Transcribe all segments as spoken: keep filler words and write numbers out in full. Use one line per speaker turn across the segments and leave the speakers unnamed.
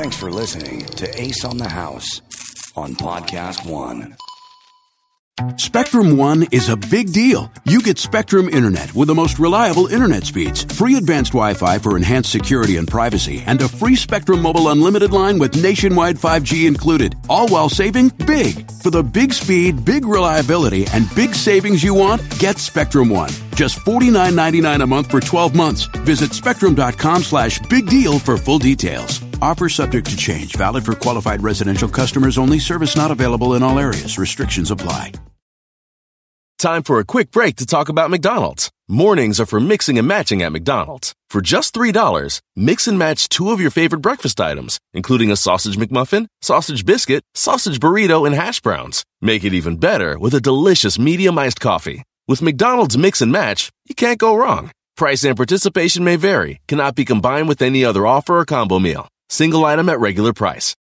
Thanks for listening to Ace on the House on Podcast One.
Spectrum One is a big deal. You get Spectrum Internet with the most reliable internet speeds, free advanced Wi-Fi for enhanced security and privacy, and a free Spectrum Mobile Unlimited line with nationwide five G included, all while saving big. For the big speed, big reliability, and big savings you want, get Spectrum One. Just forty-nine ninety-nine a month for twelve months. Visit spectrum.com slash big deal for full details. Offer subject to change. Valid for qualified residential customers only. Service not available in all areas. Restrictions apply.
Time for a quick break to talk about McDonald's. Mornings are for mixing and matching at McDonald's. For just three dollars, mix and match two of your favorite breakfast items, including a sausage McMuffin, sausage biscuit, sausage burrito, and hash browns. Make it even better with a delicious medium iced coffee. With McDonald's Mix and Match, you can't go wrong. Price and participation may vary. Cannot be combined with any other offer or combo meal. Single item at regular price.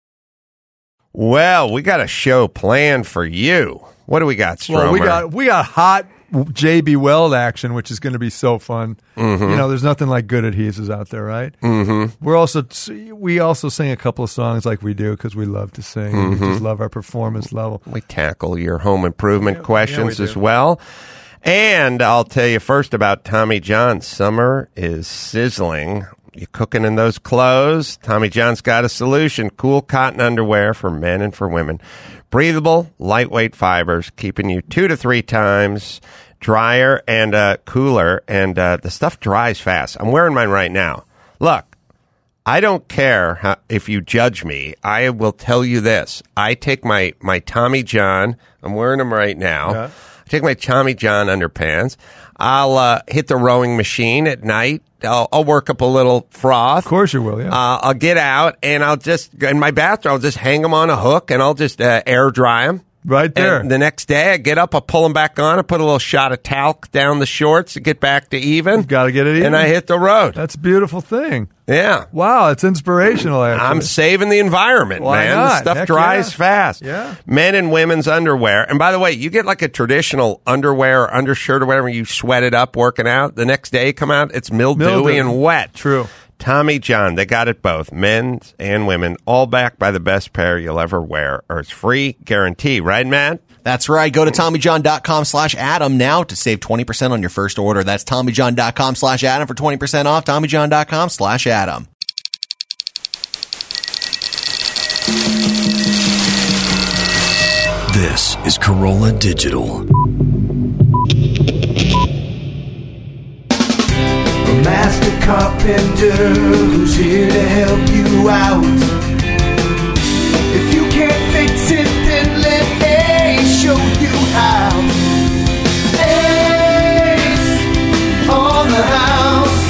Well, we got a show planned for you. What do we got, Stromer?
Well, we got we got hot J B. Weld action, which is going to be so fun.
Mm-hmm.
You know, there's nothing like good adhesives out there, right?
Mm-hmm.
We're also we also sing a couple of songs like we do because we love to sing.
Mm-hmm.
We just love our performance level.
We tackle your home improvement
Yeah,
questions
yeah, we
as
do.
well. And I'll tell you first about Tommy John. Summer is sizzling. You cooking in those clothes? Tommy John's got a solution. Cool cotton underwear for men and for women. Breathable, lightweight fibers, keeping you two to three times drier and uh, cooler. And uh, the stuff dries fast. I'm wearing mine right now. Look, I don't care how, if you judge me. I will tell you this. I take my, my Tommy John. I'm wearing them right now.
Yeah.
I take my Tommy John underpants. I'll uh, hit the rowing machine at night. I'll, I'll work up a little froth.
Of course you will, yeah.
Uh, I'll get out, and I'll just, in my bathroom, I'll just hang them on a hook, and I'll just uh, air dry them.
Right there.
And the next day, I get up, I'll pull them back on, I put a little shot of talc down the shorts to get back to even.
Got to get it even.
And I hit the road.
That's a beautiful thing.
Yeah.
Wow, it's inspirational, actually.
I'm saving the environment,
Why
man.
not?
The stuff
Heck
dries
yeah.
fast.
Yeah.
Men and women's underwear. And by the way, you get like a traditional underwear or undershirt or whatever, you sweat it up working out. The next day you come out, it's mildewy
Mildew.
and wet.
True.
Tommy John, they got it both. Men's and women, all backed by the best pair you'll ever wear. Or it's free guarantee, right, Matt?
That's right. Go to TommyJohn.com slash Adam now to save twenty percent on your first order. That's TommyJohn.com slash Adam for twenty percent off. TommyJohn.com slash Adam.
This is Corolla Digital.
A master carpenter who's here to help you out. If you can't fix it, then let Ace show you how. Ace on the house.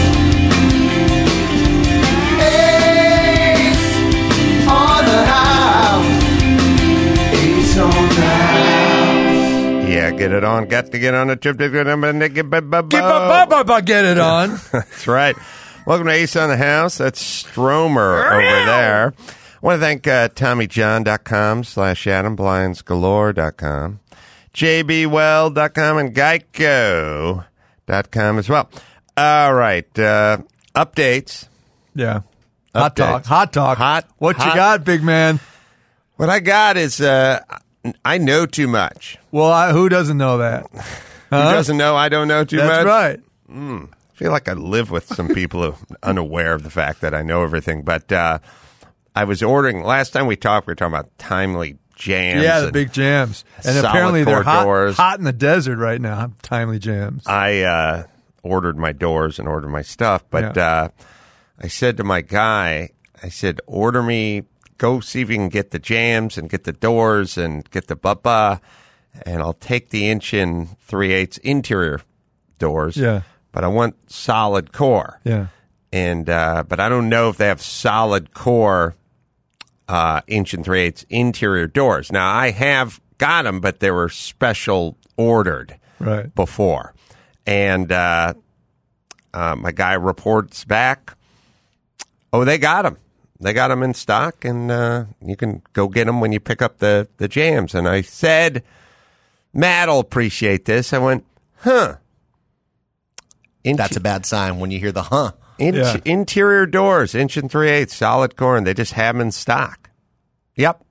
Ace on the house. Ace on the house.
Yeah, get it on. Got to get on a trip to get on.
Get, get it on.
That's right. Welcome to Ace on the House. That's Stromer over there. I want to thank uh, TommyJohn.com slash Adam, BlindsGalore dot com, J B Weld dot com, and Geico dot com as well. All right. Uh, updates.
Yeah. Hot
Updates.
talk. Hot talk.
Hot.
What
hot.
you got, big man?
What I got is uh, I know too much.
Well, I, who doesn't know that?
Who
Huh?
doesn't know I don't know too
That's
much?
right.
I feel like I live with some people who are unaware of the fact that I know everything. But uh, I was ordering, last time we talked, we were talking about timely jams.
Yeah, the
and
big jams. And
solid
apparently they're
core
hot,
doors.
hot in the desert right now. Timely jams.
I uh, ordered my doors and ordered my stuff. But uh, I said to my guy, I said, order me, go see if you can get the jams and get the doors and get the bubba. And I'll take the inch and three-eighths interior doors.
Yeah.
But I want solid core.
Yeah.
And uh, but I don't know if they have solid core uh, inch and three eighths interior doors. Now I have got them, but they were special ordered
Right.
before. And uh, uh, my guy reports back, oh, they got them. They got them in stock, and uh, you can go get them when you pick up the, the jams. And I said, Matt'll appreciate this. I went, huh. Inch-
That's a bad sign when you hear the huh.
In-
Yeah.
Interior doors, inch and three eighths, solid core, and they just have them in stock. Yep.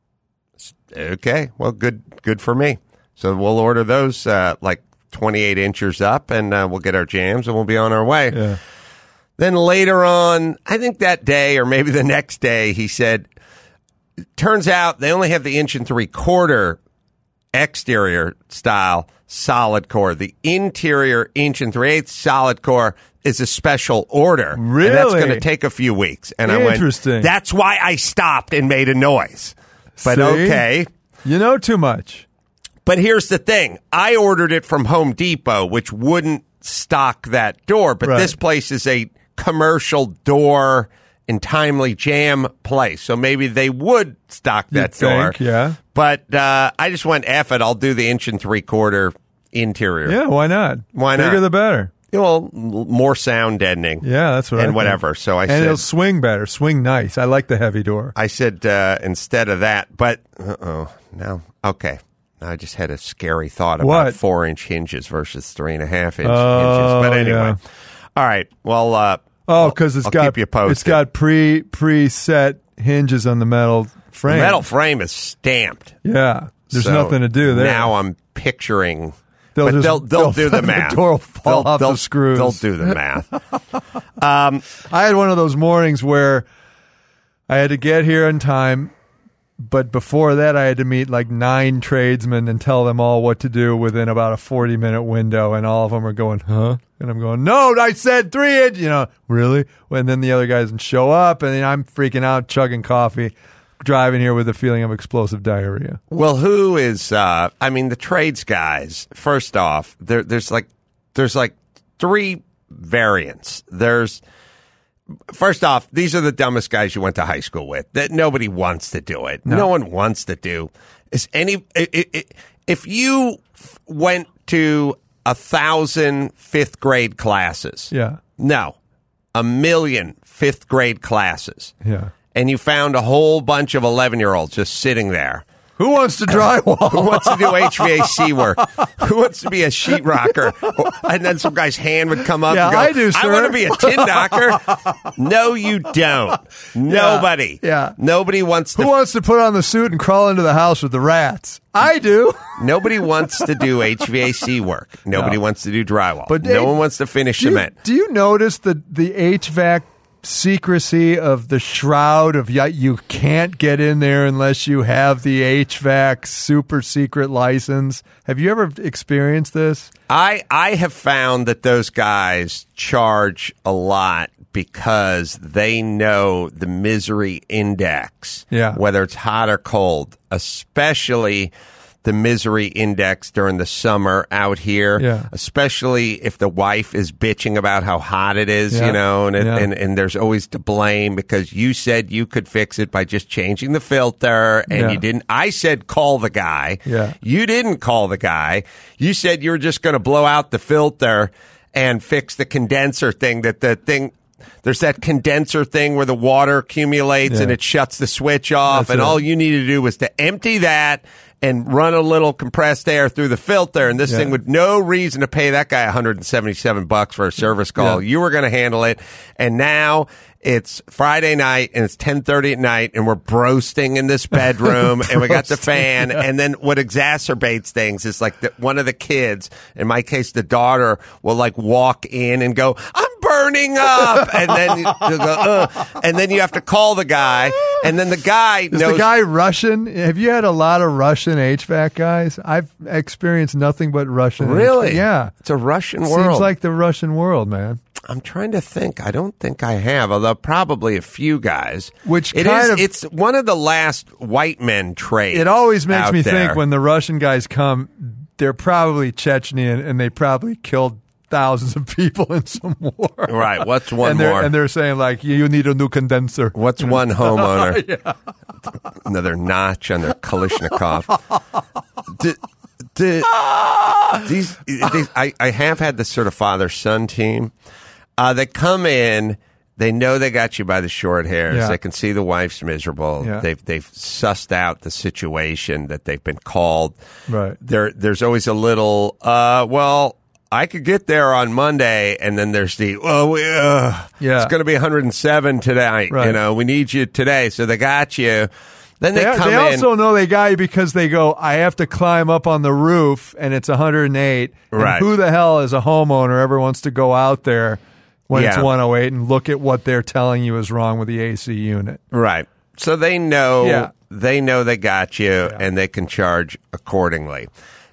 Okay. Well, good. Good for me. So we'll order those uh, like twenty-eight inches up, and uh, we'll get our jams, and we'll be on our way.
Yeah.
Then later on, I think that day or maybe the next day, he said, turns out they only have the inch and three quarter exterior style solid core. The interior inch and three eighths solid core is a special order.
Really?
And that's going to take a few weeks. And I went,
Interesting.
that's why I stopped and made a noise. But
See?
okay.
You know too much.
But here's the thing. I ordered it from Home Depot, which wouldn't stock that door. But
Right.
this place is a commercial door and timely jam place. So maybe they would stock that
You'd
door.
think, yeah.
But uh, I just went, F it, I'll do the inch and three quarter interior.
Yeah, why not?
Why not?
Bigger the better.
You know, l- more sound deadening.
Yeah, that's what I
And
think.
whatever. So I
and
said,
it'll swing better. Swing nice. I like the heavy door.
I said uh, instead of that, but uh-oh, no. Okay. I just had a scary thought about
What?
four inch hinges versus three and a half inch
Oh,
hinges. But anyway.
yeah.
All right. Well, uh,
Oh, because it's
I'll
got
keep you posted.
it's got pre preset hinges on the metal
the
frame.
metal frame is stamped.
Yeah, there's
So
nothing to do there.
Now I'm picturing.
They'll
but
just-
they'll, they'll,
they'll-
do the
the
math.
door will fall
they'll,
off the
they'll-
screws.
They'll do the math.
I had one of those mornings where I had to get here in time, but before that, I had to meet like nine tradesmen and tell them all what to do within about a forty minute window, and all of them are going, "Huh?" And I'm going, "No, I said three inch." You know, really? And then the other guys would show up, and then I'm freaking out, chugging coffee, driving here with a feeling of explosive diarrhea.
Well, who is? Uh, I mean, the trades guys. First off, there, there's like there's like three variants. There's first off, these are the dumbest guys you went to high school with. That nobody wants to do it. No, one wants to do. Is any i i if you f- went to a thousand fifth grade classes?
Yeah,
No, a million fifth grade classes.
yeah.
And you found a whole bunch of eleven year olds just sitting there.
Who wants to drywall?
Who wants to do H V A C work? Who wants to be a sheetrocker? And then some guy's hand would come up
Yeah,
and go,
I do,
I
sir."
want to be a tin knocker. No, you don't. Nobody.
yeah.
Nobody wants to.
Who wants to put on the suit and crawl into the house with the rats? I do.
Nobody wants to do H V A C work. Nobody
No.
wants to do drywall.
But
no
they-
one wants to finish
Do you,
cement.
do you notice the the H V A C secrecy of the shroud of yeah, you can't get in there unless you have the H V A C super secret license? Have you ever experienced this?
I I have found that those guys charge a lot because they know the misery index,
Yeah.
whether it's hot or cold, especially the misery index during the summer out here,
Yeah.
especially if the wife is bitching about how hot it is,
Yeah.
you know, and, it,
Yeah.
and and there's always to blame because you said you could fix it by just changing the filter and
Yeah.
you didn't. I said call the guy.
Yeah.
You didn't call the guy. You said you were just going to blow out the filter and fix the condenser thing that the thing there's that condenser thing where the water accumulates
Yeah.
and it shuts the switch off.
That's
and
it.
all you need to do was to empty that and run a little compressed air through the filter. And this
Yeah.
thing with no reason to pay that guy one hundred seventy-seven bucks for a service call.
Yeah.
You were going to handle it. And now it's Friday night and it's ten thirty at night and we're broasting in this bedroom and we got the fan. And then what exacerbates things is like the, one of the kids, in my case, the daughter, will like walk in and go, I'm burning up. And then, you go, uh, and then you have to call the guy. And then the guy
Is
knows.
the guy Russian? Have you had a lot of Russian H V A C guys? I've experienced nothing but Russian.
Really?
H V A C. Yeah.
It's a Russian world.
Seems like the Russian world, man.
I'm trying to think. I don't think I have, although probably a few guys.
Which
it
kind
is,
of-
it's one of the last white men trades.
It always makes
out
me
there.
think when the Russian guys come, they're probably Chechenian and they probably killed thousands of people in some war.
Right. What's one
and they're,
more?
And they're saying like, you need a new condenser.
What's one homeowner? Another notch on their Kalashnikov. D- d- these, these, I, I have had this sort of father-son team. Uh, they come in. They know they got you by the short hairs.
Yeah.
They can see the wife's miserable.
Yeah.
They've they've sussed out the situation that they've been called.
Right.
There there's always a little. Uh, well, I could get there on Monday, and then there's the, well, we, uh,
Yeah.
it's going to be one hundred seven tonight.
Right.
You know, we need you today. So they got you. Then they,
They,
come
they
in.
also know they got you because they go, I have to climb up on the roof, and it's one hundred eight. And
Right.
who the hell as a homeowner ever wants to go out there when it's
Yeah.
one oh eight and look at what they're telling you is wrong with the A C unit?
Right. So they know
Yeah.
they know they got you, and they can charge accordingly.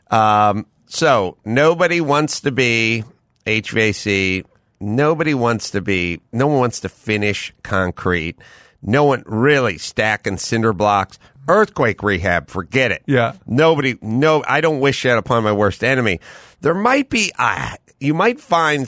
Um, so nobody wants to be H V A C. Nobody wants to be. No one wants to finish concrete. No one really stacking cinder blocks. Earthquake rehab, forget it.
Yeah.
Nobody. No, I don't wish that upon my worst enemy. There might be. Uh, you might find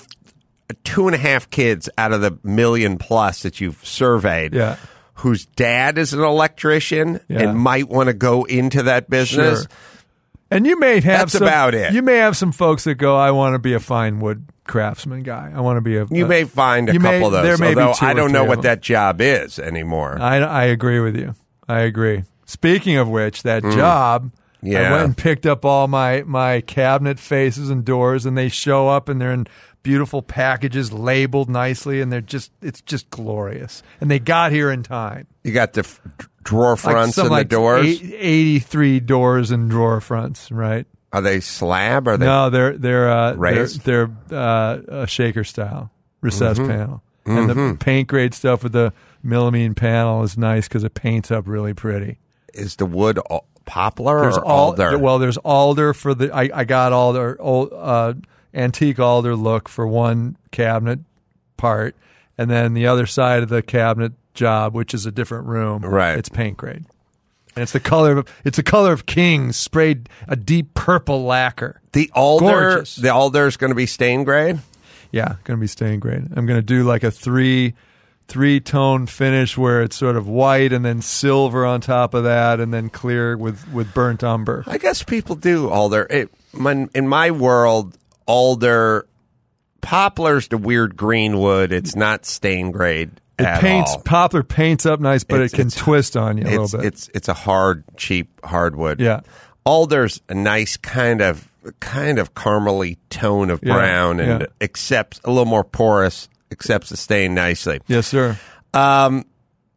two and a half kids out of the million plus that you've surveyed.
Yeah.
Whose dad is an electrician
Yeah.
and might want to go into that business.
Sure. And you may have
That's
some,
about it.
You may have some folks that go, I want to be a fine wood craftsman guy. I want to be a.
You
a-
may find a
you
couple
may-
of those,
there may be
although
two
I
or
don't
three
know
of
what
them.
that job is anymore.
I, I agree with you. I agree. Speaking of which, that job, I
Mm. Yeah.
went and picked up all my, my cabinet faces and doors, and they show up, and they're in beautiful packages labeled nicely, and they're just it's just glorious. And they got here in time.
You got the f- drawer
Like
fronts
some,
and
like
the doors.
eight- eighty-three doors and drawer fronts, right?
Are they slab? Or are they?
No, they're they're uh, they're,
Raised?
they're uh, a shaker style recessed
Mm-hmm.
panel, and the paint grade stuff with the melamine panel is nice because it paints up really pretty.
Is the wood al- poplar
There's
or
al-
alder?
Well, there's alder for the. I, I got alder, old, uh, antique alder look for one cabinet part, and then the other side of the cabinet job, which is a different room.
Right.
It's paint grade, and it's the color of it's the color of Kings sprayed a deep purple lacquer.
the alder.
Gorgeous.
The alder is going to be stain grade.
Yeah, going to be stain grade. I'm going to do like a three three tone finish where it's sort of white and then silver on top of that, and then clear with with burnt umber.
I guess people do alder. It, my, in my world, alder, poplar's the weird green wood. It's not stain grade
It
at
paints
all.
poplar paints up nice, but
It's-
it can
it's-
twist on you a
it's,
little bit.
It's it's a hard, cheap hardwood.
Yeah.
Alder's a nice kind of kind of caramely tone of
Yeah,
brown and
yeah.
accepts a little more porous, accepts the stain nicely.
Yes, sir.
Um,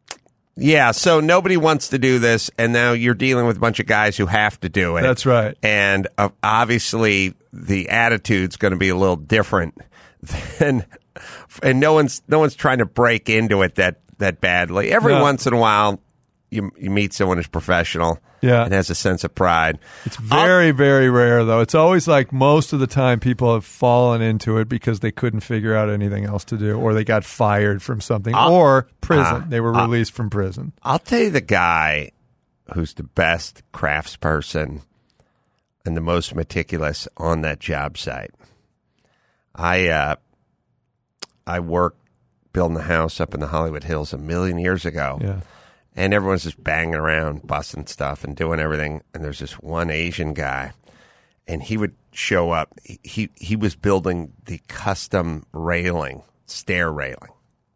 yeah, so nobody wants to do this, and now you're dealing with a bunch of guys who have to do it.
That's right.
And uh, obviously, the attitude's going to be a little different than, and no one's no one's trying to break into it that that badly. Every
No.
once in a while, you you meet someone who's professional,
Yeah.
and has a sense of pride.
It's very, very rare, though. It's always like most of the time people have fallen into it because they couldn't figure out anything else to do, or they got fired from something, or prison.
uh,
they were released from prison.
I'll tell you the guy who's the best craftsperson and the most meticulous on that job site. I uh, I worked building a house up in the Hollywood Hills a million years ago.
Yeah.
And everyone's just banging around, busting stuff and doing everything. And there's this one Asian guy, and he would show up. He he, he was building the custom railing, stair railing.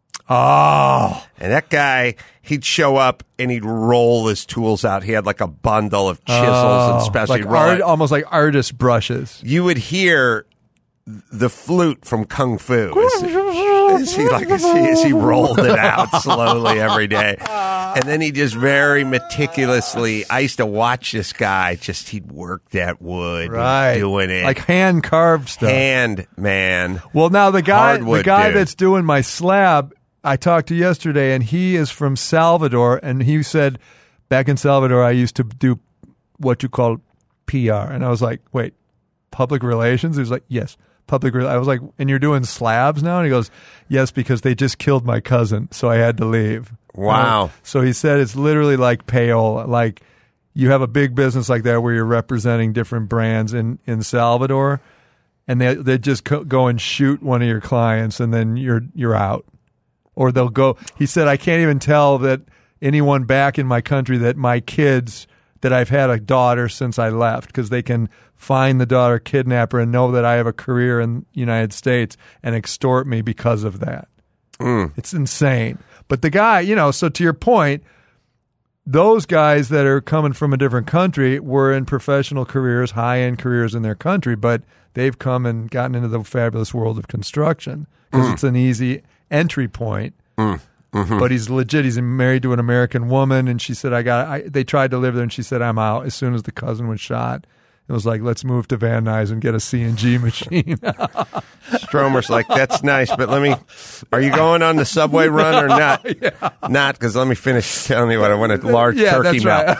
Oh,
And that guy, he'd show up and he'd roll his tools out. He had like a bundle of chisels and special.
like
he'd roll
art,
it.
almost like artist brushes.
You would hear the flute from Kung Fu. As, as he like as he, as he rolled it out slowly every day, and then he just very meticulously. I used to watch this guy. Just he'd work that wood,
Right.
doing it
Like hand carved stuff.
hand, man.
Well, now the guy, the
Hardwood
guy
dude.
that's doing my slab, I talked to yesterday, and he is from Salvador, and he said, back in Salvador, I used to do what you call P R, and I was like, wait, public relations? He was like, yes, public. Re-. I was like, and you're doing slabs now? And he goes, yes, because they just killed my cousin, so I had to leave.
Wow.
Uh, so he said it's literally like payola, like you have a big business like that where you're representing different brands in in Salvador, and they they just co- go and shoot one of your clients, and then you're you're out. Or they'll go. He said, I can't even tell that anyone back in my country that my kids that I've had a daughter since I left, because they can find the daughter, kidnap her, and know that I have a career in the United States and extort me because of that.
Mm.
It's insane. But the guy, you know, so to your point, those guys that are coming from a different country were in professional careers, high-end careers in their country, but they've come and gotten into the fabulous world of construction because mm. it's an easy entry point.
Mm. Mm-hmm.
But he's legit. He's married to an American woman, and she said, "I got." I, they tried to live there, and she said, "I'm out." As soon as the cousin was shot, it was like, "Let's move to Van Nuys and get a C N G machine."
Stromer's like, "That's nice, but let me." Are you going on the subway run or not?
Yeah.
Not because let me finish telling you what I want: a large
yeah,
turkey
that's
melt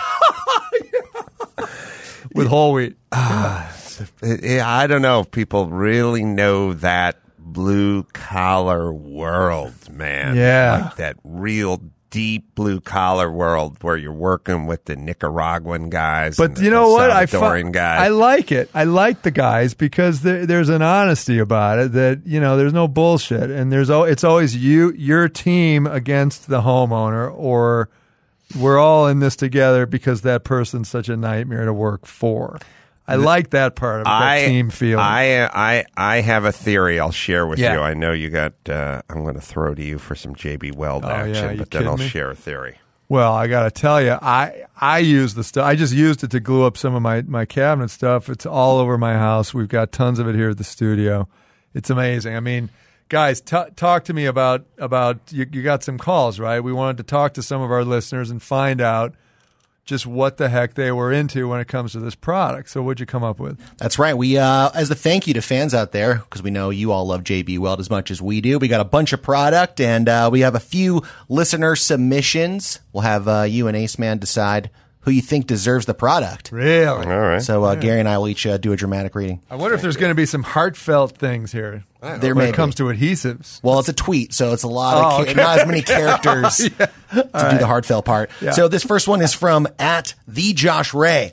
right. with whole wheat.
Uh, I don't know if people really know that blue collar world, man.
Yeah.
Like that real deep blue collar world where you're working with the Nicaraguan guys.
But
and the,
you know
the
what? I
Salvadoran
fu-
guys.
I like it. I like the guys because there, there's an honesty about it that, you know, there's no bullshit, and there's al- it's always you, your team against the homeowner, or we're all in this together because that person's such a nightmare to work for. I like that part of it,
I,
that team feeling.
I, I, I have a theory I'll share with
Yeah.
you. I know you got, uh, I'm going to throw to you for some J B Weld
Oh, yeah,
action,
you
but then
kidding
I'll
me?
share a theory.
Well, I got to tell you, I I use the stuff. I just used it to glue up some of my, my cabinet stuff. It's all over my house. We've got tons of it here at the studio. It's amazing. I mean, guys, t- talk to me about about you, you got some calls, right? We wanted to talk to some of our listeners and find out just what the heck they were into when it comes to this product. So what'd you come up with?
That's right. We, uh, as a thank you to fans out there, because we know you all love J B Weld as much as we do, we got a bunch of product, and uh, we have a few listener submissions. We'll have uh, you and Ace Man decide who you think deserves the product.
Really?
All right.
So uh, Gary and I will each uh, do a dramatic reading.
I wonder if there's going to be some heartfelt things here
There
when
may
it comes
be.
to adhesives.
Well, it's a tweet, so it's a lot
Oh,
of ca-
okay.
not as many characters to do the heartfelt part.
Yeah.
So this first one is from at the Josh Ray.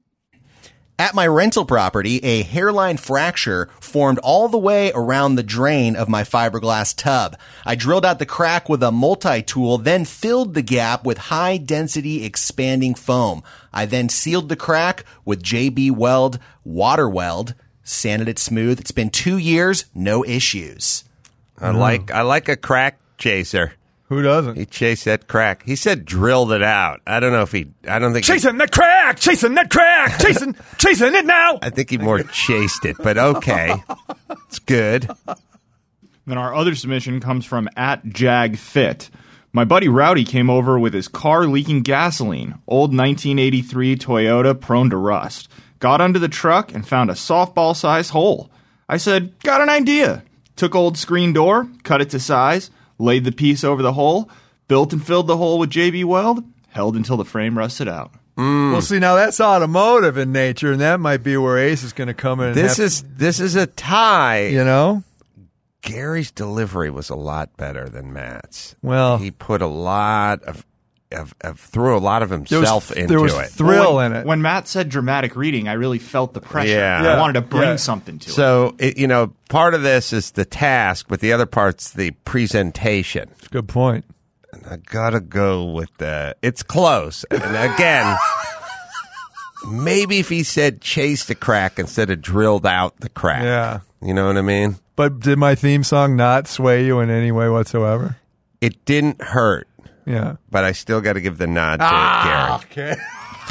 At my rental property, a hairline fracture formed all the way around the drain of my fiberglass tub. I drilled out the crack with a multi-tool, then filled the gap with high-density expanding foam. I then sealed the crack with J B Weld Water Weld, sanded it smooth. It's been two years, no issues.
I like, I like a crack chaser.
Who doesn't?
He chased that crack. He said drilled it out. I don't know if he, I don't think he,
Chasing that crack! Chasing that crack! Chasing, chasing it now!
I think he more chased it, but okay. It's good.
Then our other submission comes from at JagFit. My buddy Rowdy came over with his car leaking gasoline, old nineteen eighty-three Toyota prone to rust. Got under the truck and found a softball-sized hole. I said, got an idea. Took old screen door, cut it to size, laid the piece over the hole, built and filled the hole with J B Weld, held until the frame rusted out.
Well, see, now that's automotive in nature, and that might be where Ace is going to come in. And
This
have-
is, this is a tie.
you know?
Gary's delivery was a lot better than Matt's.
Well-
he put a lot of, of, of threw a lot of
There was,
himself into
there was
it.
thrill
when,
in it.
When Matt said dramatic reading, I really felt the pressure.
Yeah.
I wanted to bring
Yeah.
something to it.
So, it, you know, part of this is the task, but the other part's the presentation.
Good point.
And I gotta go with the. It's close. And again, maybe if he said chase the crack instead of drilled out the crack.
Yeah.
You know what I mean?
But did my theme song not sway you in any way whatsoever?
It didn't hurt,
Yeah.
but I still got to give the nod to
Ah,
Gary.
okay.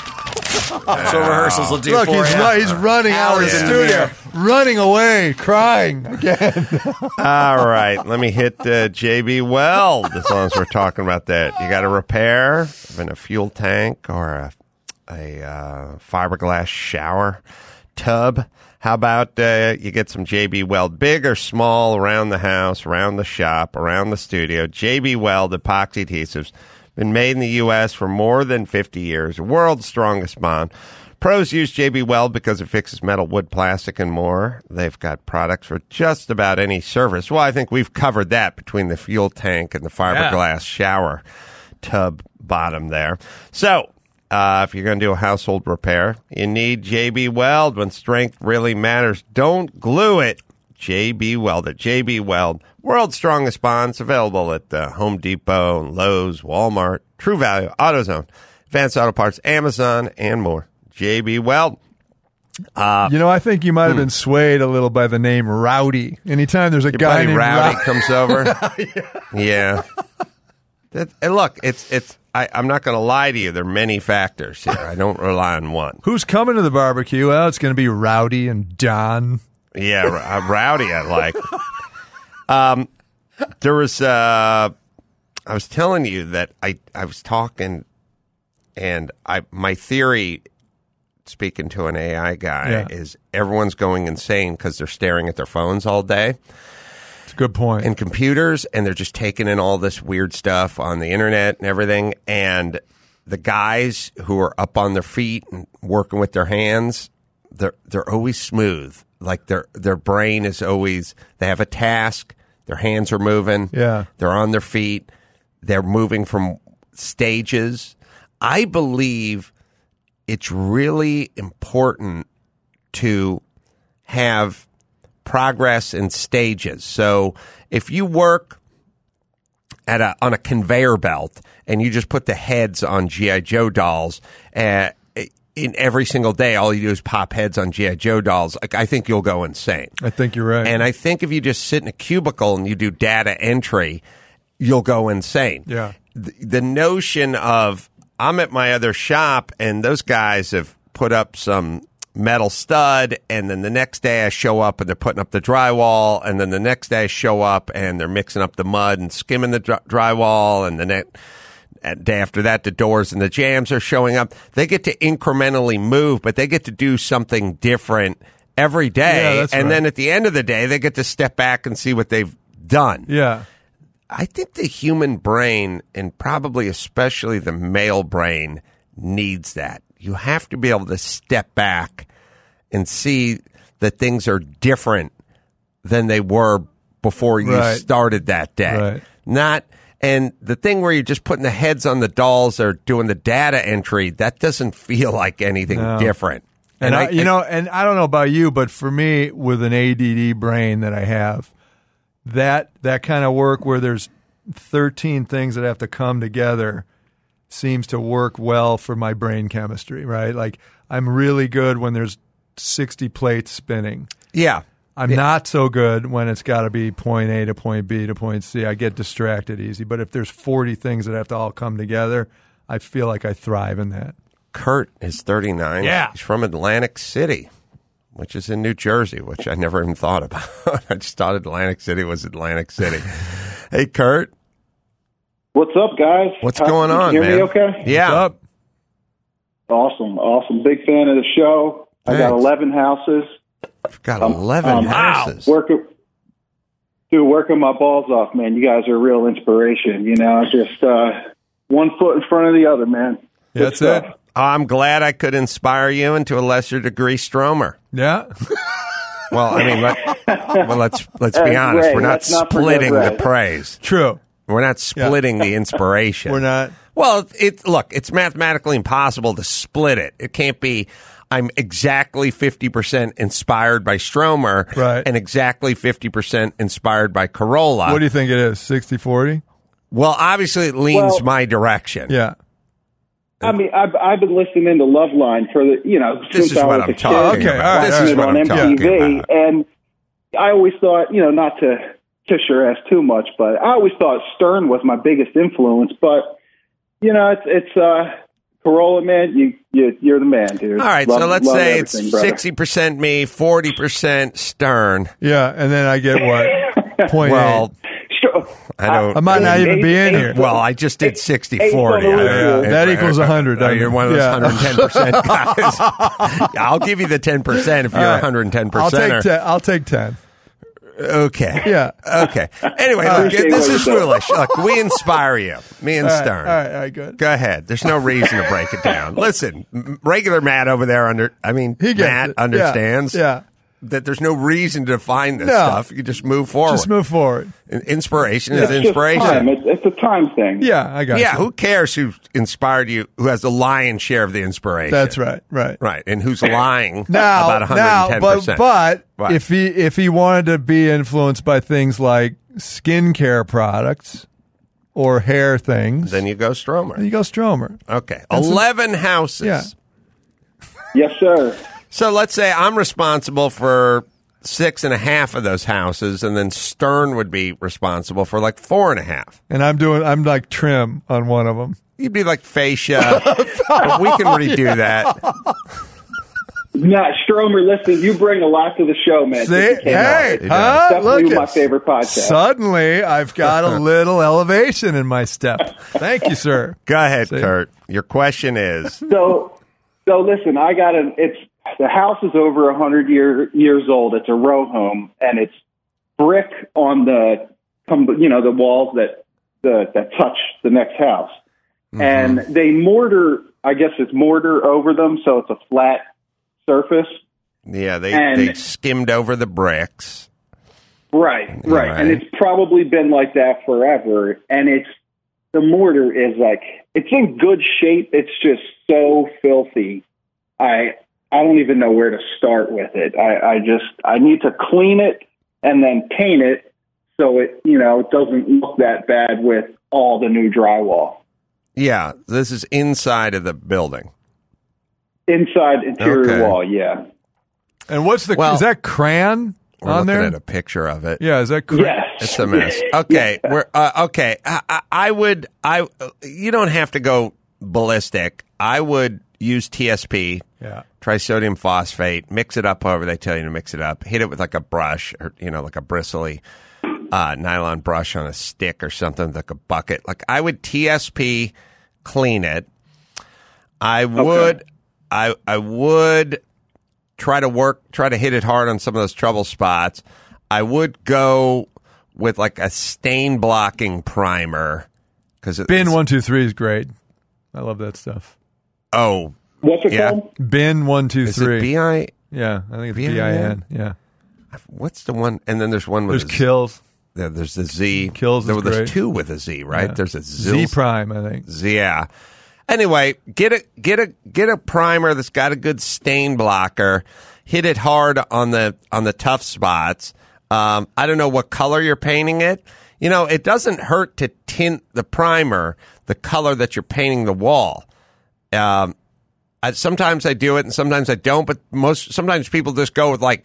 So rehearsals will do
Look,
for
he's,
you.
ru- he's running out of the
Hours in the
studio,
mirror.
running away, crying again.
All right, let me hit uh, J B Weld as long as we're talking about that. You got a repair in a fuel tank or a, a uh, fiberglass shower tub. How about uh, you get some J B Weld, big or small, around the house, around the shop, around the studio. J B Weld epoxy adhesives. Been made in the U S for more than fifty years. World's strongest bond. Pros use J B Weld because it fixes metal, wood, plastic, and more. They've got products for just about any service. Well, I think we've covered that between the fuel tank and the fiberglass shower tub bottom there. So, uh, if you're going to do a household repair, you need J B Weld when strength really matters. Don't glue it. J B Weld at J B Weld. World's strongest bonds available at uh, Home Depot, Lowe's, Walmart, True Value, AutoZone, Advanced Auto Parts, Amazon, and more. J B Weld. Uh,
You know, I think you might have been swayed a little by the name Rowdy. Anytime there's a
your
guy
buddy
named
Rowdy
Rowdy,
comes over. yeah. That, and look, it's it's. I, I'm not going to lie to you. There are many factors here. I don't rely on one.
Who's coming to the barbecue? Well, it's going to be Rowdy and Don.
Yeah, uh, Rowdy. I like. Um, there was. Uh, I was telling you that I I was talking, and I my theory, speaking to an A I guy,
Yeah.
is everyone's going insane because they're staring at their phones all day.
Good point.
And computers, and they're just taking in all this weird stuff on the internet and everything. And the guys who are up on their feet and working with their hands, they're they're always smooth. Like their their brain is always, they have a task. Their hands are moving.
Yeah.
They're on their feet. They're moving from stages. I believe it's really important to have progress in stages. So if you work at a on a conveyor belt and you just put the heads on G I. Joe dolls, uh, in every single day, all you do is pop heads on G I. Joe dolls, like, I think you'll go insane.
I think you're right.
And I think if you just sit in a cubicle and you do data entry, you'll go insane.
Yeah.
The, the notion of, I'm at my other shop and those guys have put up some metal stud, and then the next day I show up and they're putting up the drywall, and then the next day I show up and they're mixing up the mud and skimming the dry- drywall, and the next day after that the doors and the jams are showing up. They get to incrementally move, but they get to do something different every day.
Yeah, that's
and
right.
then at the end of the day, they get to step back and see what they've done.
yeah.
I think the human brain, and probably especially the male brain, needs that. You have to be able to step back and see that things are different than they were before you
Right.
started that day.
Right.
Not, and the thing where you're just putting the heads on the dolls or doing the data entry, that doesn't feel like anything
No.
different.
And, I, you know, and I don't know about you, but for me, with an A D D brain that I have, that that kind of work where there's thirteen things that have to come together seems to work well for my brain chemistry, right? Like, I'm really good when there's sixty plates spinning.
yeah.
I'm
Yeah.
not so good when it's got to be point A to point B to point C. I get distracted easy. But if there's forty things that have to all come together, I feel like I thrive in that.
Kurt is thirty-nine.
Yeah.
He's from Atlantic City, which is in New Jersey, which I never even thought about. I just thought Atlantic City was Atlantic City. Hey, Kurt.
What's up, guys?
What's
How-
going
you
on,
hear
man?
me okay?
Yeah.
What's up?
Awesome, awesome. Big fan of the show. I got
Thanks.
eleven houses.
I've got
Um,
eleven
um,
houses.
Working, dude, working my balls off, man. You guys are a real inspiration. You know, just uh, one foot in front of the other, man. Good
That's
stuff.
it.
I'm glad I could inspire you, and to a lesser degree, Stromer.
Yeah.
Well, I mean, let, well, let's let's be
Uh,
honest.
Ray,
We're not
let's not forget
splitting
Ray.
the praise.
True.
We're not splitting the inspiration.
We're not.
Well, it look, it's mathematically impossible to split it. It can't be I'm exactly fifty percent inspired by Stromer
Right.
and exactly fifty percent inspired by Corolla.
What do you think it is? sixty forty?
Well, obviously it leans
Well-
my direction.
Yeah.
I mean, I've, I've been listening to Loveline for the, you know,
This
since
is
I
what
was
I'm
a kid.
talking
Okay,
about.
all right,
this
all
is
right.
what
on
I'm
M T
talking
V,
about.
and I always thought, you know, not to kiss your ass too much, but I always thought Stern was my biggest influence. But you know, it's it's uh, Corolla, man. You you you're the man, dude.
All right,
Love-
so let's
love
say
everything,
it's
brother.
sixty percent me, forty percent Stern.
Yeah. And then I get what? Point
Well,
Sure.
I don't.
I might not even be in here.
Well, I just did sixty
Eight
forty.
on the
Yeah,
radio.
that equals one hundred.
Oh, you're one of those
Yeah.
one hundred ten percent guys. I'll give you the ten percent if you're
All
a
right.
one hundred ten
I'll take
percent.
ten. I'll take ten.
Okay.
Yeah.
Okay. Anyway,
I
look,
appreciate
this
what
is
you said.
foolish. Look, we inspire you. Me and
All right,
Stern.
all right, all right, good.
Go ahead. There's no reason to break it down. Listen, m- regular Matt over there under. I mean,
He gets
Matt
it.
understands.
Yeah.
That there's no reason to define this
No.
stuff. You just move forward.
Just move forward.
In- Inspiration is
It's just
inspiration.
time. It's, it's a time thing.
Yeah, I got
Yeah,
you.
who cares who inspired you? Who has the lion's share of the inspiration?
That's right. Right.
Right, and who's lying
Now,
about one hundred
now,
ten
but
percent.
but
What?
if he if he wanted to be influenced by things like skincare products or hair things,
Then you go Stromer.
you go Stromer.
Okay,
That's a-
eleven houses.
Yeah.
Yes, sir.
So let's say I'm responsible for six and a half of those houses, and then Stern would be responsible for like four and a half.
And I'm doing, I'm like trim on one of them.
You'd be like fascia. But we can redo that.
Nah, Stromer, listen, you bring a lot to the show, man.
See? Hey,
it's
huh?
definitely
Look
my
at-
favorite podcast.
Suddenly, I've got a little elevation in my step. Thank you, sir.
Go ahead,
See?
Kurt. Your question is.
So, so listen, I got an. It's the house is over a hundred year years old. It's a row home, and it's brick on the, you know, the walls that the that touch the next house,
Mm-hmm.
and they mortar. I guess it's mortar over them, so it's a flat surface.
Yeah, they,
And-
they skimmed over the bricks.
Right, right,
Right.
and it's probably been like that forever. And it's the mortar is like it's in good shape. It's just so filthy. I I don't even know where to start with it. I, I just I need to clean it and then paint it so it you know it doesn't look that bad with all the new drywall.
Yeah, this is inside of the building.
Inside interior
Okay.
wall, yeah.
And what's the,
Well,
is that crayon
We're
on
looking
there?
at a picture of it.
Yeah, is that crayon?
Yes.
It's a mess. Okay, we're uh, okay. I, I, I would. I. You don't have to go ballistic. I would use T S P,
Yeah.
trisodium phosphate. Mix it up however they tell you to mix it up. Hit it with like a brush, or you know, like a bristly uh, nylon brush on a stick or something, like a bucket. Like I would T S P, clean it. I would. I. I would try to work. Try to hit it hard on some of those trouble spots. I would go with like a stain blocking primer because
Bin one two three is great. I love that stuff.
Oh,
What's it
Yeah.
called?
Bin one two
is
three.
it B I?
Yeah, I think it's
B I N?
B I N. Yeah.
What's the one? And then there's one with
There's
a Z.
kills.
Yeah, there's the Z.
Kills
There,
is
there's
great.
two with a Z, right?
Yeah.
There's a
Z
Zils-
prime, I think.
Z, yeah. Anyway, get a get a get a primer that's got a good stain blocker. Hit it hard on the on the tough spots. Um, I don't know what color you're painting it. You know, it doesn't hurt to tint the primer the color that you're painting the wall. Um, I, sometimes I do it, and sometimes I don't. But most sometimes people just go with like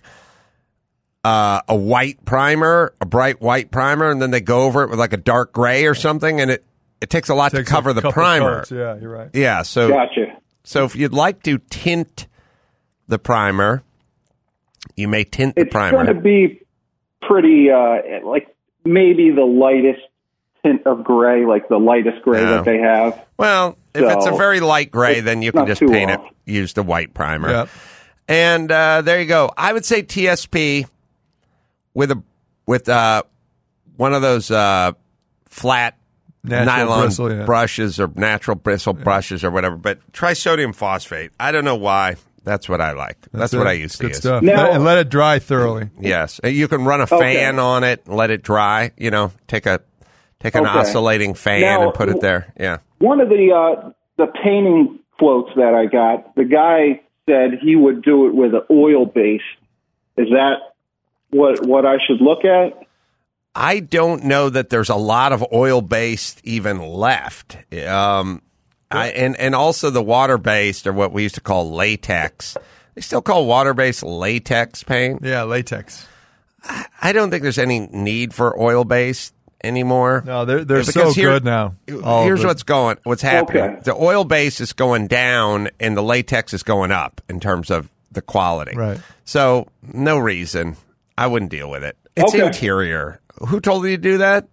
uh, a white primer, a bright white primer, and then they go over it with like a dark gray or something, and it it takes a lot
Takes
to cover
a
the
couple
primer.
coats. Yeah, you're right.
Yeah, so
Gotcha.
so if you'd like to tint the primer, you may tint the
It's
primer.
going to be pretty, uh, like maybe the lightest tint of gray, like the lightest gray
Yeah.
that they have.
Well, if it's a
So,
very light gray,
it's
then you can
not
just
too
paint
off.
it. Use the white primer.
Yep.
And uh, there you go. I would say T S P with a with uh, one of those uh, flat
Natural
nylon
bristle, yeah.
brushes or natural bristle brushes or whatever. But trisodium phosphate. I don't know why. That's what I like. That's, what
it.
I used to
Good
use.
stuff.
Now-
Let- and let it dry thoroughly.
Yes, you can run a
Okay.
fan on it, let it dry. You know, take a take an
Okay.
oscillating fan
Now-
and put it there. Yeah.
One of the uh, the painting quotes that I got, the guy said he would do it with an oil base. Is that what what I should look at?
I don't know that there's a lot of oil based even left. Um, I, and and also the water based, or what we used to call latex. They still call water based latex paint.
Yeah, latex.
I don't think there's any need for oil based anymore.
No, they're they're
Because
so
here-
good now. All
Here's
of it.
what's going, what's happening.
Okay.
The oil base is going down, and the latex is going up in terms of the quality.
Right.
So no reason. I wouldn't deal with it. It's
Okay.
interior. Who told you to do that?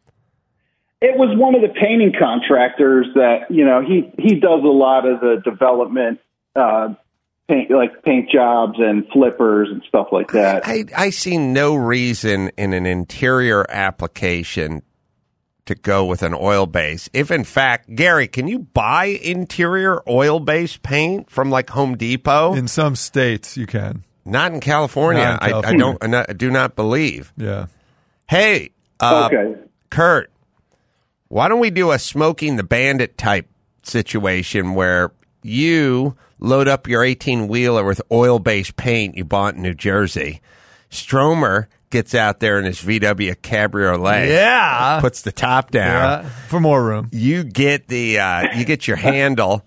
It was one of the painting contractors that, you know, he, he does a lot of the development, uh, paint, like paint jobs and flippers and stuff like that.
I, I see no reason in an interior application to go with an oil base. If in fact, Gary, can you buy interior oil based paint from like Home Depot?
In some states, you can.
Not in California.
Not in
I, I
California.
don't. I not- do not believe.
Yeah.
Hey, uh,
Okay.
Kurt, why don't we do a Smoking the Bandit type situation where you load up your eighteen wheeler with oil based paint you bought in New Jersey? Stromer gets out there in his V W Cabriolet.
Yeah.
Puts the top down.
Yeah, for more room.
You get the uh, you get your handle.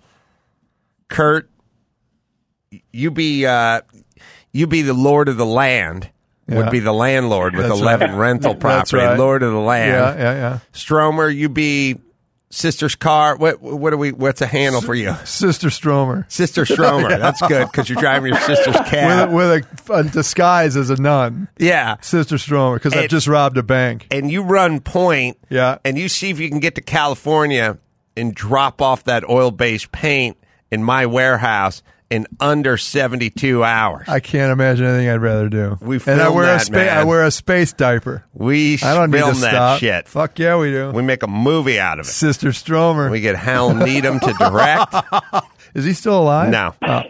Kurt, you be uh, you be the lord of the land.
Yeah.
would be the landlord with
That's
eleven
right.
rental
That's
property,
right.
lord of the land.
Yeah, yeah, yeah.
Stromer, you be Sister's car. What what do we? What's a handle for you?
Sister Stromer.
Sister Stromer. That's good because you're driving your sister's cab.
With, a, with a, a disguise as a nun.
Yeah.
Sister Stromer, because I've
And-
just robbed a bank.
And you run point.
Yeah.
And you see if you can get to California and drop off that oil-based paint in my warehouse in under seventy-two hours.
I can't imagine anything I'd rather do.
We
and I
filmed
wear
that,
a spa-
man.
I wear a space diaper.
we
I don't need to
film that
stop.
shit.
Fuck yeah, we do.
We make a movie out of it.
Sister Stromer.
We get Hal Needham to direct.
Is he still alive?
No.
Oh.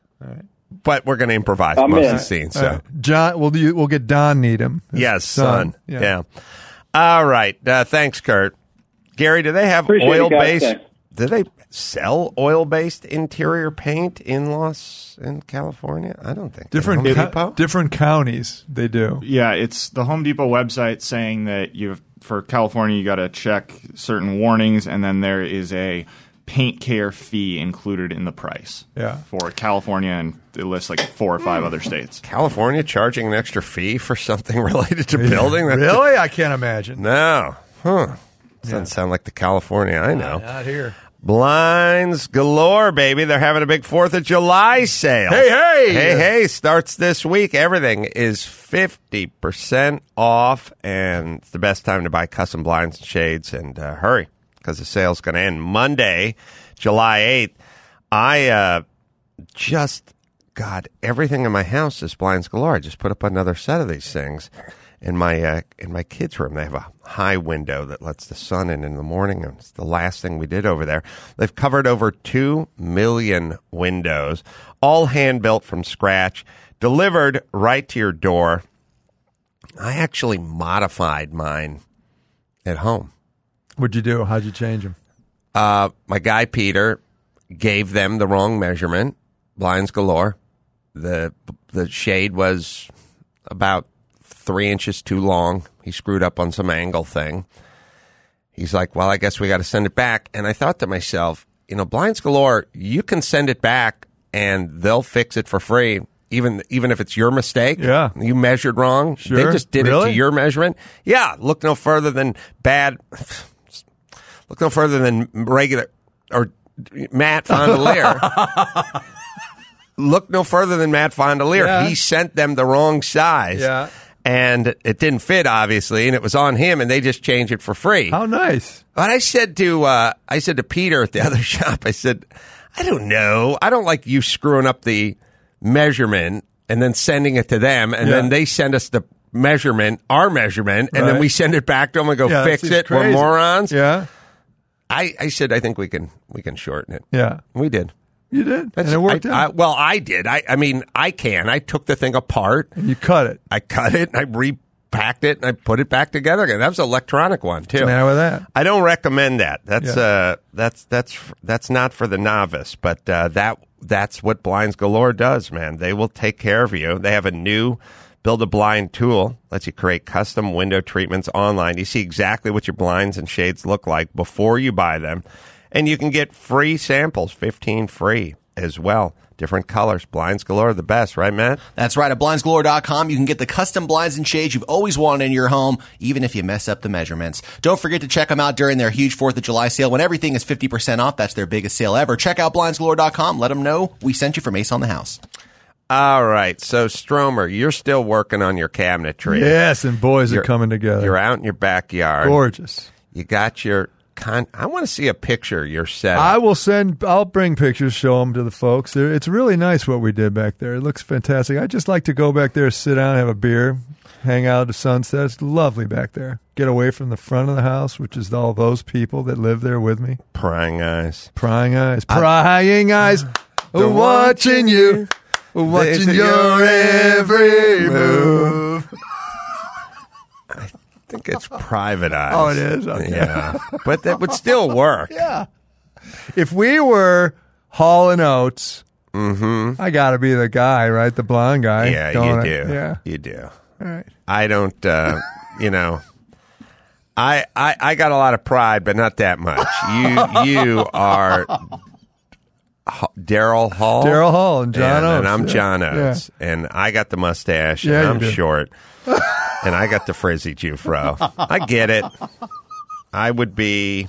But we're going to improvise
I'm
most
in.
of the scenes.
All
So.
right. John, we'll do, we'll get Don Needham. his
Yes, son.
Yeah.
Yeah. All right. Uh, thanks, Kurt. Gary, do they have
Appreciate it,
oil-based?
guys. Thanks.
Do they sell oil-based interior paint in Los in California? I don't think
Different
Home
co-
Depot?
different counties they do.
Yeah, it's the Home Depot website saying that you for California you got to check certain warnings, and then there is a paint care fee included in the price.
Yeah.
For California, and it lists like four or five other states.
California charging an extra fee for something related to building? That's
Really? I can't imagine.
No. Huh. Doesn't sound like the California I know.
Not here.
Blinds galore, baby. They're having a big fourth of July sale.
Hey, hey!
Hey, hey. Starts this week. Everything is fifty percent off, and it's the best time to buy custom blinds and shades. And uh, hurry, because the sale's going to end Monday, July eighth. I uh, just got everything in my house is blinds galore. I just put up another set of these things. In my uh, in my kids' room, they have a high window that lets the sun in in the morning. And it's the last thing we did over there. They've covered over two million windows, all hand built from scratch, delivered right to your door. I actually modified mine at home.
What'd you do? How'd you change them?
Uh, my guy Peter gave them the wrong measurement. Blinds galore. The the shade was about three inches too long. He screwed up on some angle thing. He's like, well, I guess we got to send it back. And I thought to myself, you know, Blinds Galore, you can send it back and they'll fix it for free, even even if it's your mistake.
Yeah.
You measured wrong.
Sure.
They just did it
Really?
to your measurement. Yeah. Look no further than bad. Look no further than regular or Matt Fondelier. Look no further than Matt Fondelier.
Yeah.
He sent them the wrong size.
Yeah.
And it didn't fit, obviously, and it was on him, and they just changed it for free.
How nice.
But I said to uh, I said to Peter at the other shop, I said, I don't know. I don't like you screwing up the measurement and then sending it to them, and
Yeah.
then they send us the measurement, our measurement, and
Right.
then we send it back to them and go
Yeah, that
fix
seems
it. We're
crazy.
morons.
Yeah.
I, I said, I think we can we can shorten it.
Yeah.
We did.
You did.
That's,
and it worked
I,
out.
I, well, I did. I, I mean, I can. I took the thing apart.
and you cut it.
I cut it, and I repacked it, and I put it back together again. That was an electronic one, too.
What's the matter with that?
I don't recommend that. That's
Yeah.
uh, that's that's that's not for the novice, but uh, that that's what Blinds Galore does, man. They will take care of you. They have a new Build a Blind tool, lets you create custom window treatments online. You see exactly what your blinds and shades look like before you buy them, and you can get free samples, fifteen free as well. Different colors. Blinds Galore, the best, right, Matt?
That's right. At blinds galore dot com, you can get the custom blinds and shades you've always wanted in your home, even if you mess up the measurements. Don't forget to check them out during their huge fourth of July sale when everything is fifty percent off. That's their biggest sale ever. Check out blinds galore dot com. Let them know we sent you from Ace on the House.
All right. So, Stromer, you're still working on your cabinetry.
Yes, and boys
You're-
are coming together.
You're out in your backyard.
Gorgeous.
You got your con. I want to see a picture of your set.
I will send. I'll bring pictures, show them to the folks. They're, it's really nice what we did back there. It looks fantastic. I just like to go back there, sit down, have a beer, hang out at the sunset. It's lovely back there. Get away from the front of the house, which is all those people that live there with me.
Prying eyes.
Prying eyes, prying eyes,
They're
watching you, watching
see
your every move.
I think it's private eyes.
Oh, it is? Okay.
Yeah, but that would still work.
Yeah. If we were Hall and Oates,
Mm-hmm.
I got to be the guy, right? The blonde guy.
Yeah,
don't
you
I?
do.
Yeah.
You do.
All right.
I don't. Uh, you know. I, I I got a lot of pride, but not that much. You you are Daryl Hall.
Daryl Hall and John
and,
Oates.
And I'm
yeah.
John Oates. Yeah. And I got the mustache,
yeah,
and I'm
do.
short. And I got the frizzy Jufro. I get it. I would be...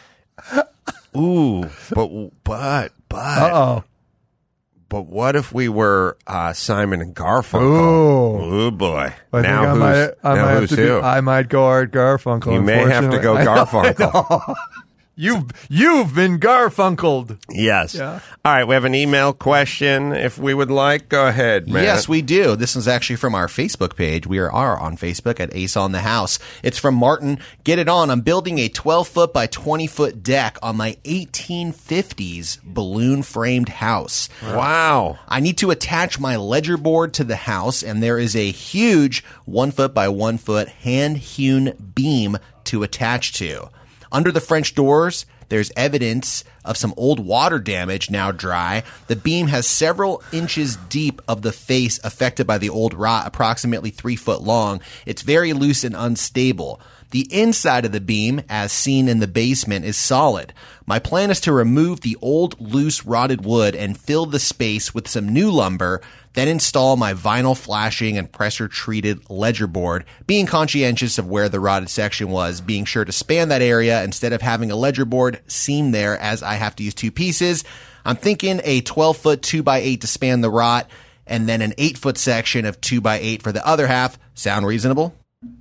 Ooh, but, but, but...
Uh-oh.
But what if we were uh, Simon and Garfunkel?
Ooh.
Ooh, boy.
I
now
think I
who's,
might, I
now
might
who's
have to
who?
Be, I might go Art Garfunkel.
You may have to go
I know,
Garfunkel.
I know. You've you've been Garfunkeled.
Yes.
Yeah.
All right, we have an email question. If we would like, go ahead, Matt.
Yes, we do. This is actually from our Facebook page. We are, are on Facebook at Ace on the House. It's from Martin. Get it on. I'm building a twelve foot by twenty foot deck on my eighteen fifties balloon framed house.
Wow.
I need to attach my ledger board to the house, and there is a huge one foot by one foot hand hewn beam to attach to. Under the French doors, there's evidence of some old water damage, now dry. The beam has several inches deep of the face affected by the old rot, approximately three foot long. It's very loose and unstable. The inside of the beam, as seen in the basement, is solid. My plan is to remove the old, loose, rotted wood and fill the space with some new lumber, then install my vinyl flashing and pressure-treated ledger board, being conscientious of where the rotted section was, being sure to span that area instead of having a ledger board seam there as I have to use two pieces. I'm thinking a twelve foot two by eight to span the rot, and then an eight foot section of two by eight for the other half. Sound reasonable?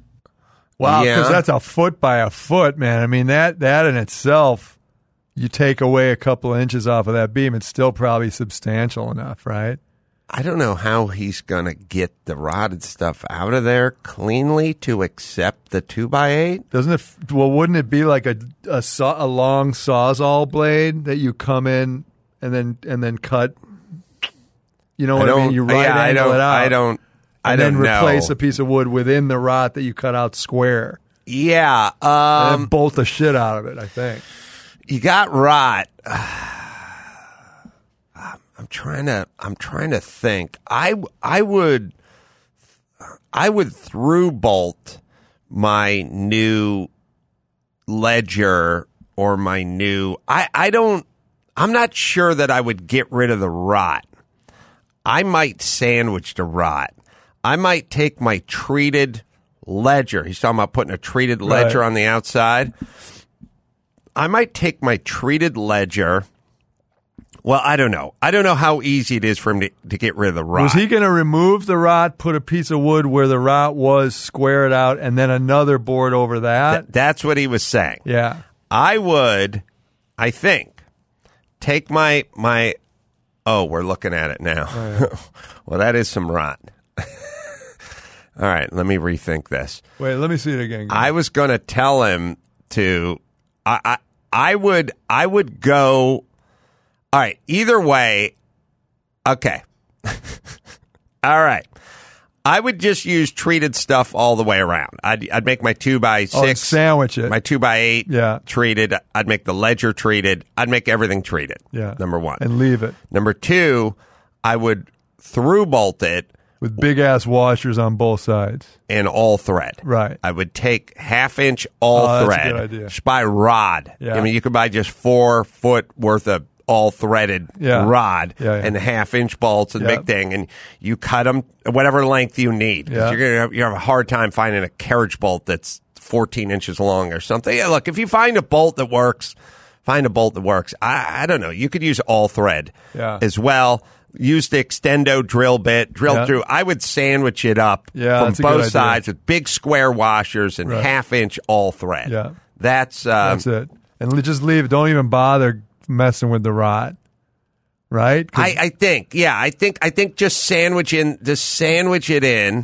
Wow, because
Yeah.
that's a foot by a foot, man. I mean, that that in itself, you take away a couple of inches off of that beam, it's still probably substantial enough, right?
I don't know how he's going to get the rotted stuff out of there cleanly to accept the two by eight.
Doesn't it? f- Well, wouldn't it be like a a, saw, a long sawzall blade that you come in and then and then cut? You know what I, mean? You right
yeah, I
angle
don't,
it out.
I don't. I
and
don't
then
know.
replace a piece of wood within the rot that you cut out square.
Yeah.
And
Um,
then bolt the shit out of it, I think.
you got rot. I'm trying to. I'm trying to think. I I would. I would through bolt my new ledger or my new. I I don't. I'm not sure that I would get rid of the rot. I might sandwich the rot. I might take my treated ledger. He's talking about putting a treated ledger
Right.
on the outside. I might take my treated ledger. Well, I don't know. I don't know how easy it is for him to, to get rid of the rot.
Was he going to remove the rot, put a piece of wood where the rot was, square it out, and then another board over that?
Th- that's what he was saying.
Yeah.
I would, I think, take my my. Oh, we're looking at it now.
Oh, yeah.
Well, that is some rot. All right, let me rethink this.
Wait, let me see it again.
I was going to tell him to. I, I I would I would go. All right. Either way. Okay. All right. I would just use treated stuff all the way around. I'd, I'd make my two by
Oh, and
six,
sandwich it.
my two by eight,
Yeah.
treated. I'd make the ledger treated. I'd make everything treated.
Yeah.
Number one.
And leave it
Number two, I would through bolt it
with big ass washers on both sides.
in all thread.
Right.
I would take half inch all
Oh, that's a
thread.
good idea.
Just buy rod.
Yeah.
I mean, you could buy just four foot worth of all threaded
Yeah.
rod
Yeah, yeah.
and half inch bolts and
Yeah.
big thing, and you cut them whatever length you need. 'Cause
Yeah.
You're gonna have, you have a hard time finding a carriage bolt that's fourteen inches long or something. Yeah, look, if you find a bolt that works, find a bolt that works. I, I don't know. You could use all thread
Yeah.
as well. Use the extendo drill bit, drill
Yeah.
through. I would sandwich it up
Yeah,
from
that's a good
both
idea.
sides with big square washers and
Right.
half inch all thread.
Yeah.
That's, um,
That's it. And le- just leave it. Don't even bother messing with the rot. Right? 'Cause-
I, I think, yeah, I think, I think just sandwich in, just sandwich it in.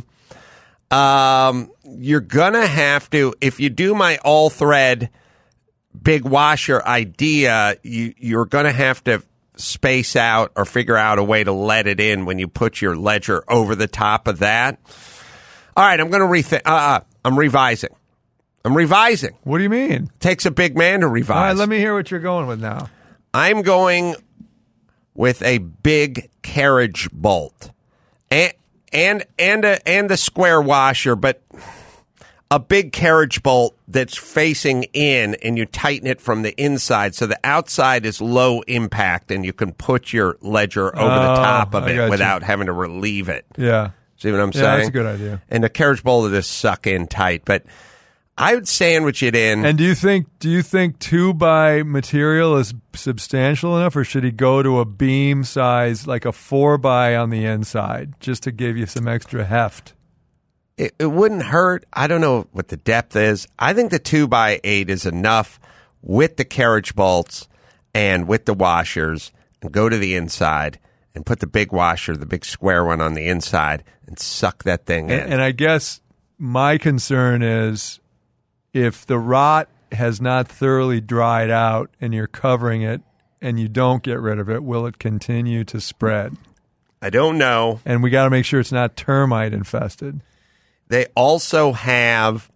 Um, you're gonna have to, if you do my all thread big washer idea, you, you're gonna have to space out or figure out a way to let it in when you put your ledger over the top of that. All right, I'm gonna rethink. Uh, uh, I'm revising. I'm revising.
what do you mean?
Takes a big man to revise.
All right, let me hear what you're going with now.
I'm going with a big carriage bolt and and and a and a square washer, but a big carriage bolt that's facing in, and you tighten it from the inside so the outside is low impact, and you can put your ledger over
Oh,
the top of
I
it
got you.
without having to relieve it.
Yeah.
See what I'm
Yeah,
saying?
that's a good idea.
And the carriage bolt will just suck in tight. But I would sandwich it in.
And do you think do you think two by material is substantial enough, or should he go to a beam size like a four by on the inside just to give you some extra heft?
It, it wouldn't hurt. I don't know what the depth is. I think the two by eight is enough with the carriage bolts and with the washers, and go to the inside and put the big washer, the big square one, on the inside and suck that thing in.
And, and I guess my concern is if the rot has not thoroughly dried out and you're covering it and you don't get rid of it, will it continue to spread?
I don't know.
And we got to make sure it's not termite infested.
They also have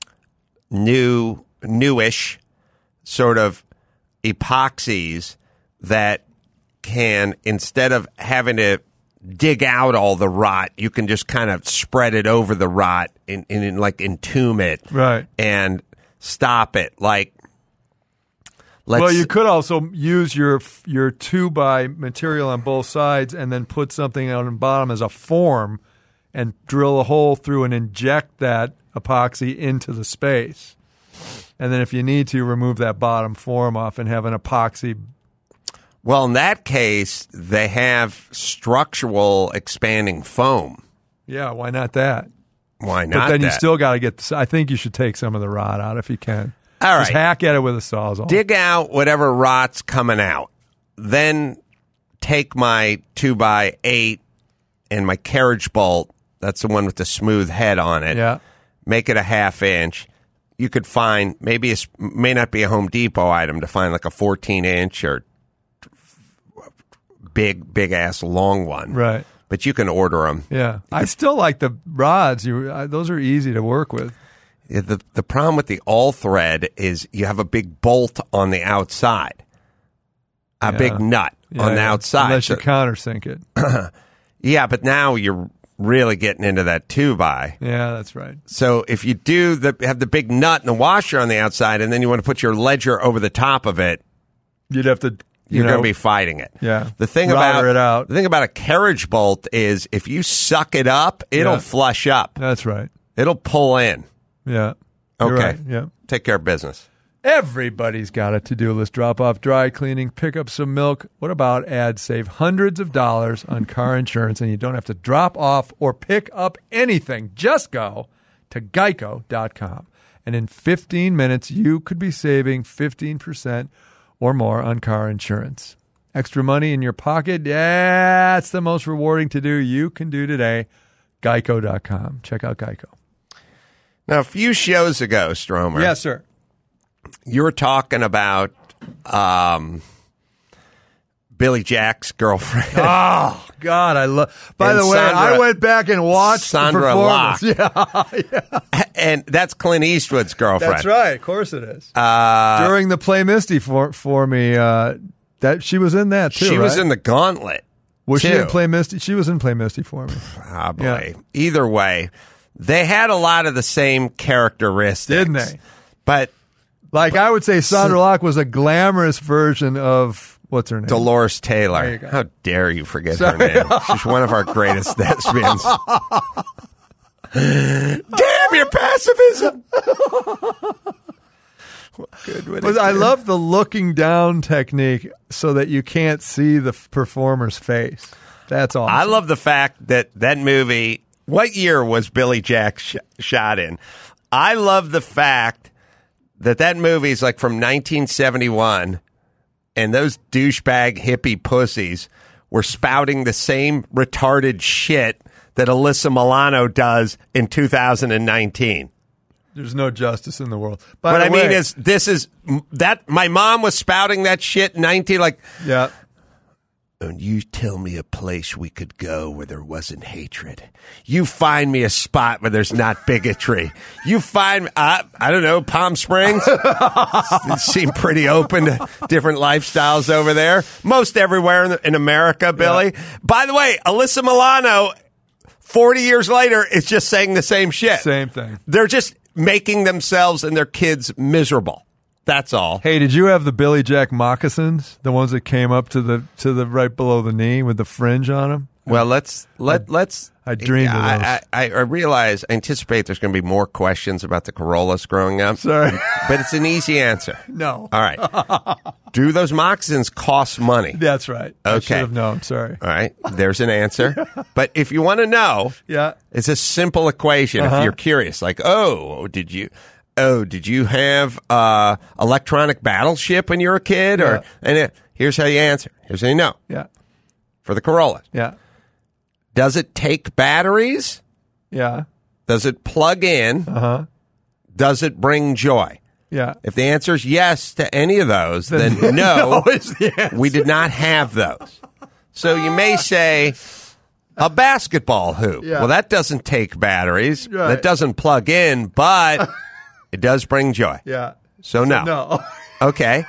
new, newish sort of epoxies that can, instead of having to dig out all the rot, you can just kind of spread it over the rot and, and, and like entomb it,
Right.
and stop it. Like, let's,
Well, you could also use your your two by material on both sides and then put something on the bottom as a form and drill a hole through and inject that epoxy into the space. And then if you need to, remove that bottom form off and have an epoxy.
Well, in that case, they have structural expanding foam.
Yeah, why not that?
Why not?
But then you
that?
still got to get the, I think you should take some of the rot out if you can.
All
Just
right.
hack at it with a sawzall.
Dig out whatever rot's coming out. Then take my two by eight and my carriage bolt. That's the one with the smooth head on it.
Yeah.
Make it a half inch. You could find, maybe it may not be a Home Depot item to find like a fourteen inch or big, big ass long one.
Right.
But you can order them.
Yeah. I still like the rods. You, I, those are easy to work with.
Yeah, The the problem with the all thread is you have a big bolt on the outside, a
Yeah.
big nut
Yeah,
on the
yeah.
outside.
Unless
So-
you countersink it.
yeah, but now you're really getting into that two by.
Yeah, that's right.
So if you do the have the big nut and the washer on the outside, and then you want to put your ledger over the top of it,
You'd have to, you
you're
know,
going to be fighting it.
Yeah.
The thing
Router
about
it out.
the thing about a carriage bolt is if you suck it up, it'll
Yeah.
flush up.
That's right.
It'll pull in.
Yeah. You're
Okay.
right. Yeah.
Take care of business.
Everybody's got a to-do list. Drop off dry cleaning, pick up some milk. What about ads save hundreds of dollars on car insurance, and you don't have to drop off or pick up anything. Just go to geico dot com. And in fifteen minutes, you could be saving fifteen percent or more on car insurance. Extra money in your pocket? Yeah, it's the most rewarding to-do you can do today. geico dot com. Check out Geico.
Now, a few shows ago, Stromer.
Yes, sir.
You were talking about um, Billy Jack's girlfriend.
Oh, God, I love. By
And
the way,
Sandra-
I went back and watched
Sandra
the
Locke.
performance. Yeah,
And that's Clint Eastwood's girlfriend.
that's right. Of course it is.
Uh,
During the Play Misty for for me, uh, that she was in that too.
she was
right?
in the Gauntlet.
Was she
too.
in Play Misty? She was in Play Misty for me.
Ah, boy.
Yeah.
Either way, they had a lot of the same characteristics.
Didn't they?
But
Like I would say, Sandra Locke was a glamorous version of what's her name?
Dolores Taylor.
There you go.
How dare you forget
Sorry.
her name? She's one of our greatest thespians. Damn your pacifism!
But I love the looking down technique so that you can't see the f- performer's face. That's awesome.
I love the fact that that movie. What year was Billy Jack sh- shot in? I love the fact that that movie is like from nineteen seventy-one, and those douchebag hippie pussies were spouting the same retarded shit that Alyssa Milano does in two thousand nineteen.
There's no justice in the world. By
What
the
I mean
way-
is, this is that my mom was spouting that shit in nineteen, like,
yeah.
and you tell me a place we could go where there wasn't hatred. You find me a spot where there's not bigotry. You find, uh, I don't know, Palm Springs? They seem pretty open to different lifestyles over there. Most everywhere in, in America, Billy.
Yeah.
By the way, Alyssa Milano, forty years later, is just saying the same shit.
Same thing.
They're just, making themselves and their kids miserable. That's all.
Hey, did you have the Billy Jack moccasins? The ones that came up to the to the right below the knee with the fringe on them?
Well, let's let
I,
let's.
I dreamed of those.
I, I, I realize, I anticipate there's going to be more questions about the Corollas growing up.
Sorry,
but it's an easy answer.
No.
All right. Do those moccasins cost money?
That's right.
Okay.
I should have known. Sorry.
All right. There's an answer. But if you want to know,
yeah,
it's a simple equation.
Uh-huh.
If you're curious, like, oh, did you? Oh, did you have uh, electronic battleship when you were a kid? Or
Yeah.
and it, here's how you answer. Here's how you know.
Yeah.
For the Corollas.
Yeah.
Does it take batteries?
Yeah.
Does it plug in?
Uh-huh.
Does it bring joy?
Yeah.
If the answer is yes to any of those, then, then no,
no is the answer.
We did not have those. So you may say a basketball hoop.
Yeah.
Well, that doesn't take batteries.
Right.
That doesn't plug in, but it does bring joy.
Yeah.
So no.
No.
Okay.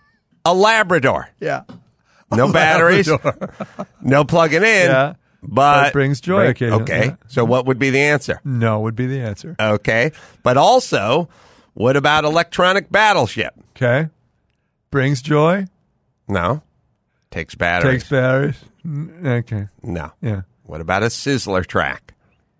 A Labrador.
Yeah.
No
A
batteries.
Labrador.
No plugging in.
Yeah.
But,
But it brings joy
bring-
occasionally.
Okay.
Yeah.
So what would be the answer?
No would be the answer.
Okay. But also, what about electronic battleship?
Okay. Brings joy.
No. Takes batteries.
Takes batteries. Mm, Okay.
No.
Yeah.
What about a Sizzler track?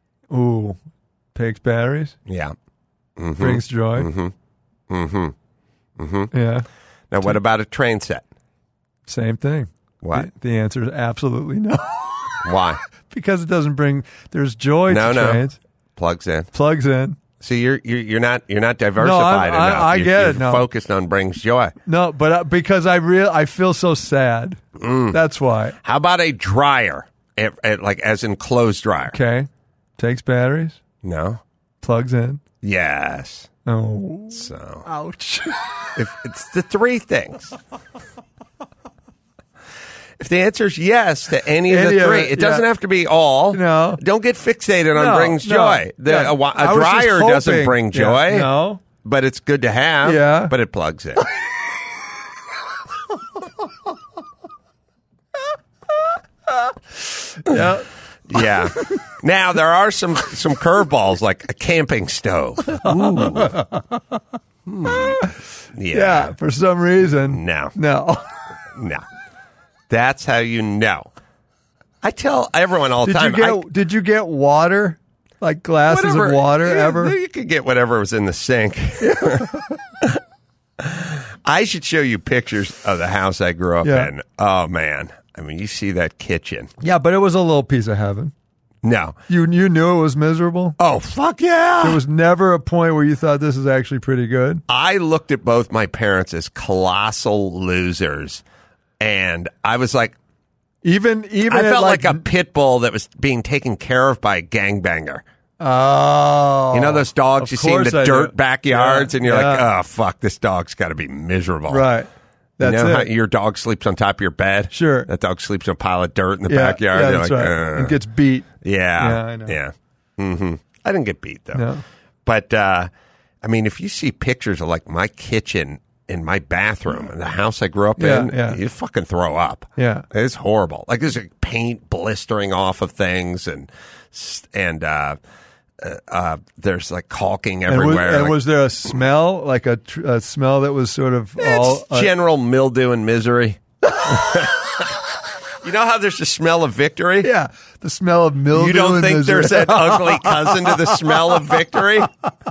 Ooh. Takes batteries.
Yeah. Mm-hmm.
Brings joy.
Mm-hmm. Mm-hmm. Mm-hmm.
Yeah.
Now, what about a train set?
Same thing.
What?
The, the answer is absolutely no.
Why?
Because it doesn't bring. There's joy
No,
to
no.
trains.
Plugs in.
Plugs in.
See, you're you're, you're not you're not diversified
No, I'm- I-
enough.
I
You're-
get
you're
it, no.
Focused on brings joy.
No, but uh, because I real I feel so sad.
Mm.
That's why.
How about a dryer? It, it, like as in clothes dryer.
Okay. Takes batteries.
No.
Plugs in.
Yes.
Oh.
So
Ouch.
if it's the three things. If the answer is yes to any of
Any
the
of
three,
it,
it doesn't
yeah.
have to be all.
No.
Don't get fixated on
No,
brings
no.
joy. The,
Yeah.
a, wa- a
I was just
dryer doesn't
hoping-
bring
Yeah.
joy.
No.
But it's good to have.
Yeah.
But it plugs in.
Yeah.
Yeah. Now there are some some curveballs like a camping stove. Ooh. Hmm. Yeah.
Yeah. For some reason.
No.
No.
No. That's how you know. I tell everyone all the
Did
time.
you get
I,
Did you get water? Like glasses
whatever-
of water
yeah,
ever?
You could get whatever was in the sink. I should show you pictures of the house I grew up
Yeah.
in. Oh man. I mean, you see that kitchen.
Yeah, but it was a little piece of heaven.
No.
You you knew it was miserable.
Oh, fuck yeah.
There was never a point where you thought this is actually pretty good.
I looked at both my parents as colossal losers. And I was like,
Even even
I
at
felt like,
like,
a pit bull that was being taken care of by a gangbanger.
Oh,
You know those dogs
of
you see in
course
the
I
dirt
do.
backyards,
Yeah,
and you're like,
yeah.
oh, fuck, this dog's got to be miserable.
Right. That's
you know how
it.
your dog sleeps on top of your bed?
Sure.
That dog sleeps on a pile of dirt in the
yeah,
backyard.
Yeah,
You're
that's
like,
right.
"Ugh."
And gets beat.
Yeah.
Yeah, I know.
Yeah. Mm-hmm. I didn't get beat, though.
No.
But, uh, I mean, if you see pictures of, like, my kitchen in my bathroom and the house I grew up
Yeah,
in,
yeah.
you fucking throw up.
Yeah.
It's horrible. Like, there's like, paint blistering off of things, and, and, uh, uh, uh, there's like caulking
And was,
everywhere.
and
like,
was there a smell, like a, tr- a smell that was sort of all
it's
uh,
general mildew and misery. You know how there's the smell of victory?
yeah, the smell of mildew.
You don't
and
think
misery.
there's that ugly cousin to the smell of victory?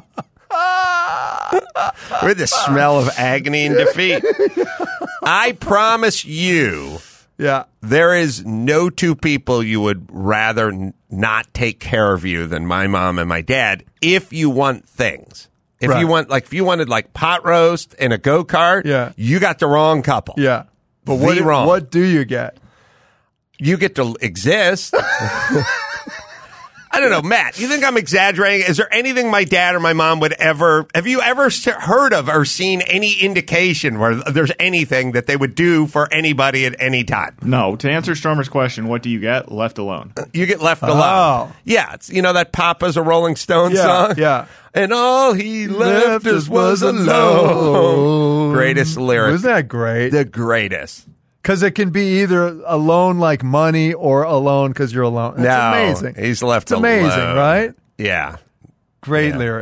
With the smell of agony and defeat. I promise you,
Yeah,
there is no two people you would rather n- not take care of you than my mom and my dad if you want things. If
Right.
you want, like, if you wanted like pot roast and a go kart,
Yeah.
you got the wrong couple.
yeah. But
The
what
wrong.
what do you get?
You get to exist. I don't know, Matt. You think I'm exaggerating? Is there anything my dad or my mom would ever? Have you ever s- heard of or seen any indication where there's anything that they would do for anybody at any time?
No, to answer Stormer's question, what do you get? Left alone.
You get left alone.
Oh.
Yeah, it's, you know that Papa's a Rolling Stone
Yeah,
song?
yeah.
And all he left
Left
us
us
was
was
alone.
alone.
Greatest lyric.
Wasn't that great?
The greatest.
Because it can be either alone like money or alone because you're alone. It's
no,
amazing.
he's left
It's amazing,
alone.
right?
Yeah.
Great
Yeah.
lyric.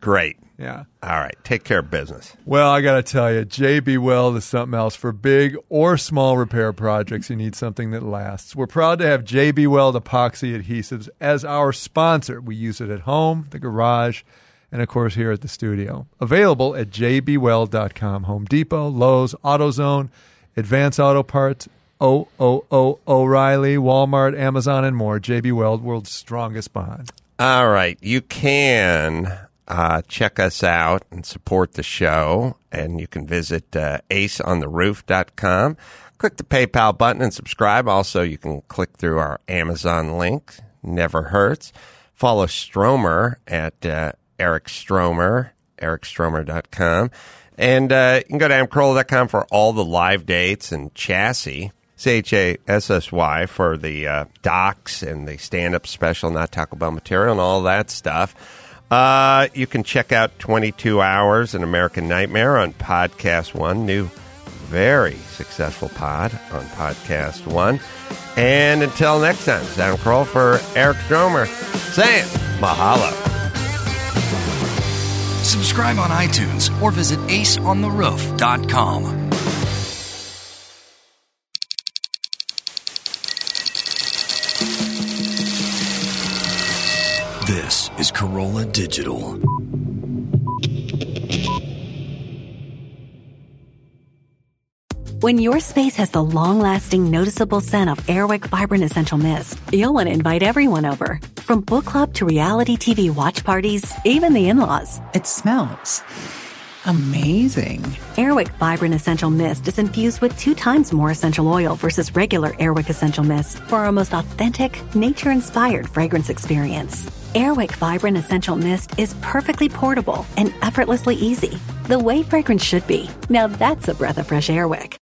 Great.
Yeah.
All right. Take care of business.
Well, I got to tell you, J B Weld is something else. For big or small repair projects, you need something that lasts. We're proud to have J B Weld epoxy adhesives as our sponsor. We use it at home, the garage, and, of course, here at the studio. Available at j b weld dot com. Home Depot, Lowe's, AutoZone, Advance Auto Parts, O O O O'Reilly, Walmart, Amazon, and more. J B Weld, world's strongest bond.
All right. You can uh, check us out and support the show, and you can visit uh, ace on the roof dot com. Click the PayPal button and subscribe. Also, you can click through our Amazon link. Never hurts. Follow Stromer at uh, Eric Stromer, eric stromer dot com. And uh, you can go to am carolla dot com for all the live dates and chassis. C H A S S Y for the uh, docs and the stand-up special, Not Taco Bell material, and all that stuff. Uh, you can check out twenty-two hours, An American Nightmare on Podcast One. New, very successful pod on Podcast One. And until next time, it's Adam Carolla for Eric Stromer saying mahalo.
Subscribe on iTunes or visit ace on the roof dot com. This is Corolla Digital.
When your space has the long-lasting, noticeable scent of Airwick Vibrant Essential Mist, you'll want to invite everyone over. From book club to reality T V watch parties, even the in-laws.
It smells amazing.
Airwick Vibrant Essential Mist is infused with two times more essential oil versus regular Airwick Essential Mist for our most authentic, nature-inspired fragrance experience. Airwick Vibrant Essential Mist is perfectly portable and effortlessly easy. The way fragrance should be. Now that's a breath of fresh Airwick.